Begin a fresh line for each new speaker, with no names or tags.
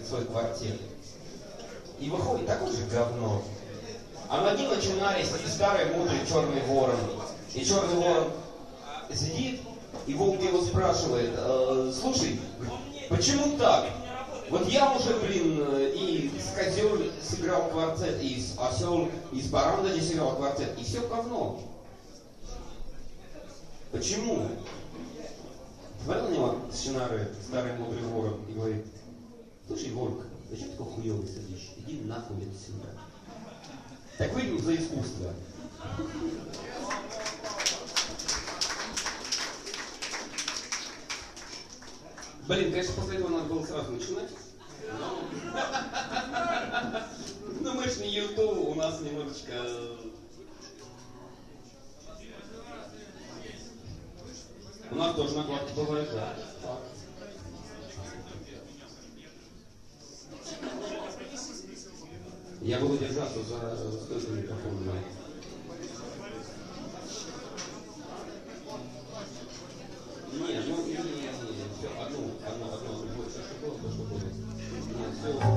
свой квартет. И выходит такое же говно. А над ним начинались и старый мудрый черный ворон. И черный ворон сидит, и волк его спрашивает: слушай, почему так? Вот я уже, и с козел сыграл квартет, и с осел, и с барандади сыграл квартет, и все говно. Почему? Смотрел на него старый мудрый ворон, и говорит: слушай, волк, зачем такой хуёвый сидишь? Иди нахуй отсюда. Так выпил за искусство. Конечно, после этого надо было сразу начинать. Но мы ж не YouTube, у нас немножечко... У нас тоже накладки бывают, да. Я буду держаться за стойку микрофона. Не, все, одну больше, что было, то, что было. Нет, все.